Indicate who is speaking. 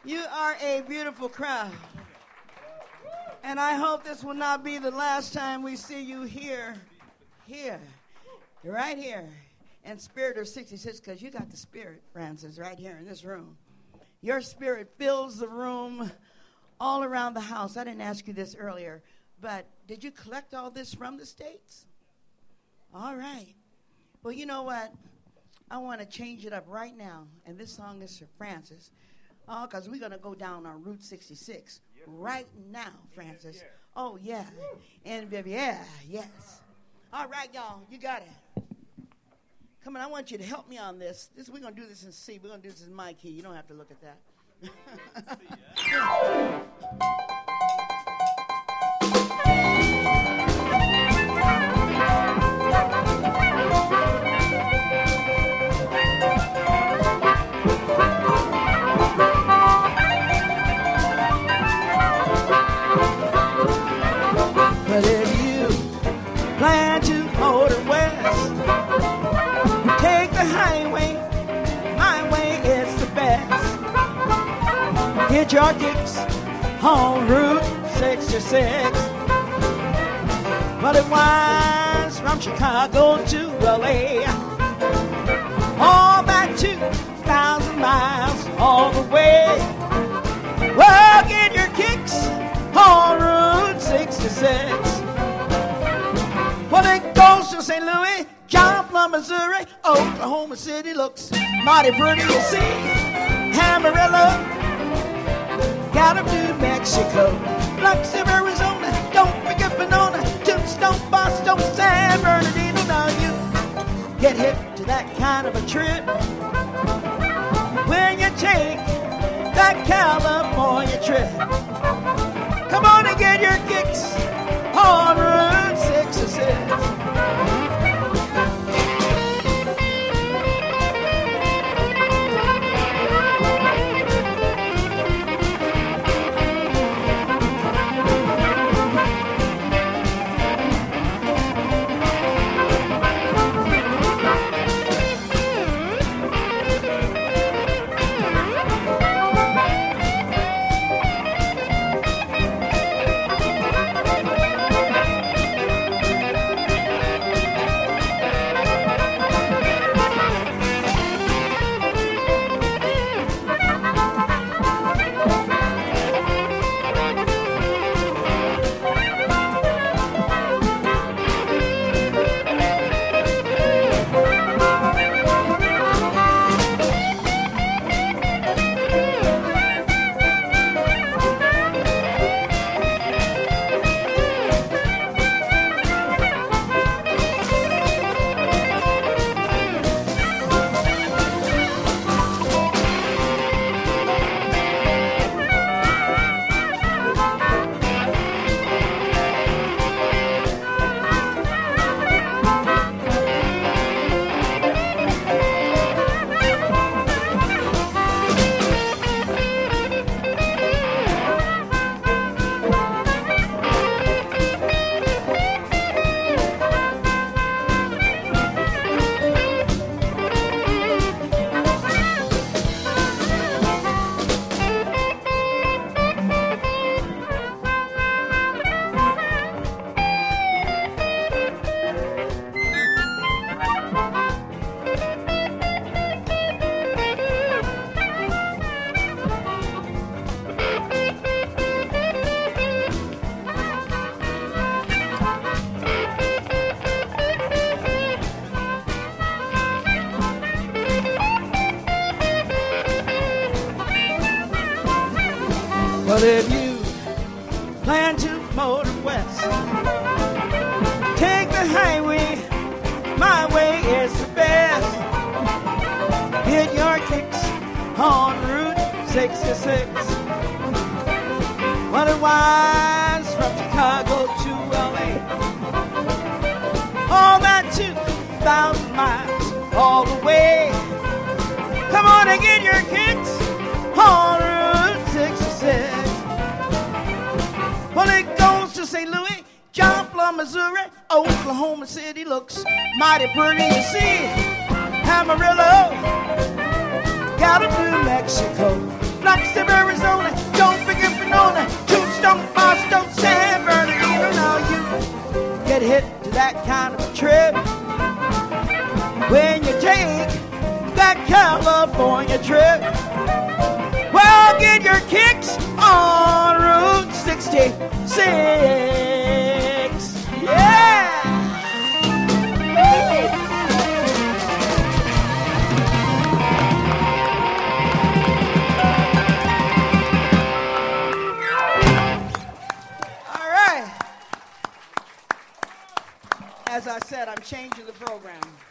Speaker 1: You are a beautiful crowd. And I hope this will not be the last time we see you here, right here, in Spirit of 66, because you got the Spirit, Francis, right here in this room. Your Spirit fills the room all around the house. I didn't ask you this earlier, but did you collect all this from the States? All right. Well, you know what? I want to change it up right now, and this song is for Francis. Oh, because we're going to go down on Route 66 right now, Francis. Oh, yeah. And, yeah, yes. All right, y'all, you got it. Come on, I want you to help me on this. We're going to do this in C. We're going to do this in my key. You don't have to look at that. But if you plan to motor west, take the highway, my way is the best. Get your kicks on Route 66. But it winds from Chicago to LA, all that 2,000 miles all the way. Well, get your kicks on Route 66. Well, it goes to St. Louis, Joplin, Missouri, Oklahoma City looks mighty pretty, you see. Amarillo, got up to Mexico, Biloxi, Arizona, don't forget Winona, Tombstone, Boston, San Bernardino. Now you get hip to that kind of a trip when you take that California trip. Come on and get your kicks on Route 66. But if you plan to motor west, take the highway, my way is the best. Get your kicks on Route 66. Well, it winds from Chicago to LA, all that 2,000 miles all the way. Come on and get your kicks on Route 66. Well, it goes to St. Louis, Joplin, Missouri, Oklahoma City looks mighty pretty, you see. Amarillo, got to New Mexico, Biloxi, Arizona. that kind of trip. When you take that California trip, well, get your kicks on Route 66. Yeah! All right. As I said, I'm changing the program.